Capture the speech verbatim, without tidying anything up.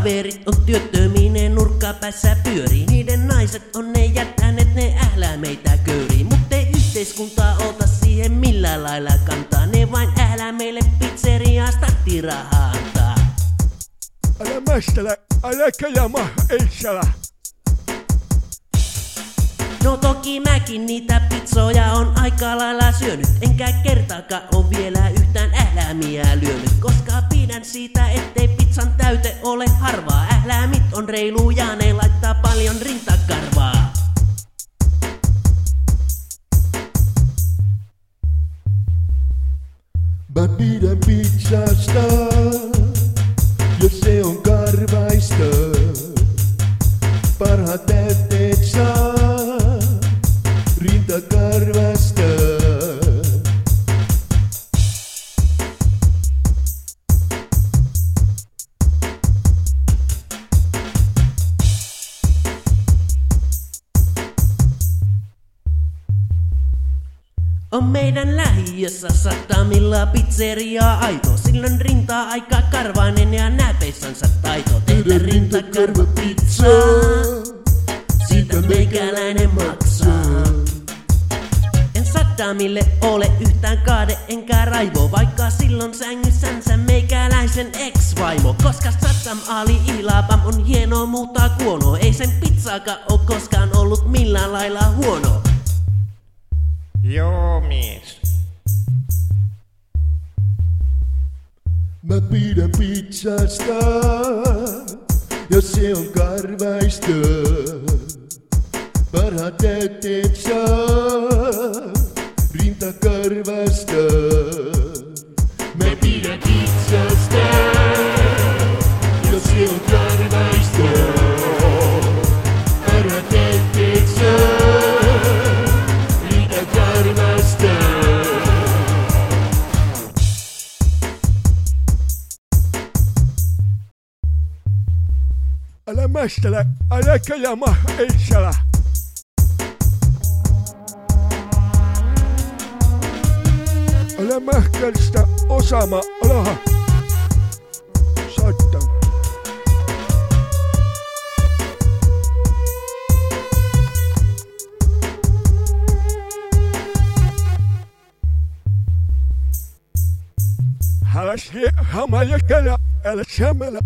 kaverit on työttöminen nurkkapäässä pyörii. Niiden naiset on ne jättäneet, ne ählää meitä köyrii. Mut ei yhteiskunta ota siihen millään lailla kantaa. Ne vain ählää meille pizzeriasta tirahaa antaa. Älä mästele, äläkä jama, ei sälä. No toki mäkin niitä pizzoja on aika lailla syönyt. Enkä kertaakaan on vielä yhtään ähläämiä lyönyt. Koska pidän siitä, ettei pizzan täyte ole harvaa. Ähläämit on reiluja, ne laittaa paljon rintakarvaa. Mä pidän pizzasta, jos se on karvaista. Parhaat täytteet saa rintakarvasta. On meidän lähiössä satamilla pizzeria aito. Silloin rintaa aika karvainen ja näpeissänsä taito. Tehdä rintakarva pizzaa, siitä meikäläinen maksaa. En satamille ole yhtään kaade enkä raivo, vaikka silloin sängyssänsä meikäläisen ex-vaimo. Koska Saddam Ali Ilabam on hieno, mutta kuono. Ei sen pizzaakaan oo koskaan ollut millään lailla huono. Joo, mies. Mä pidän pizzasta, jos se on karvaista. Parhaat täytteet saa rintakarvasta. Mä pidän pizzasta, jos se on karvaista. Parhaat täytteet saa rintakarvasta. Älä mästele, äläkä jama, ei sälä. Älä mähkälistä Osama, alaha. Saddam. Älä sie, hamala kälä, älä sämälä.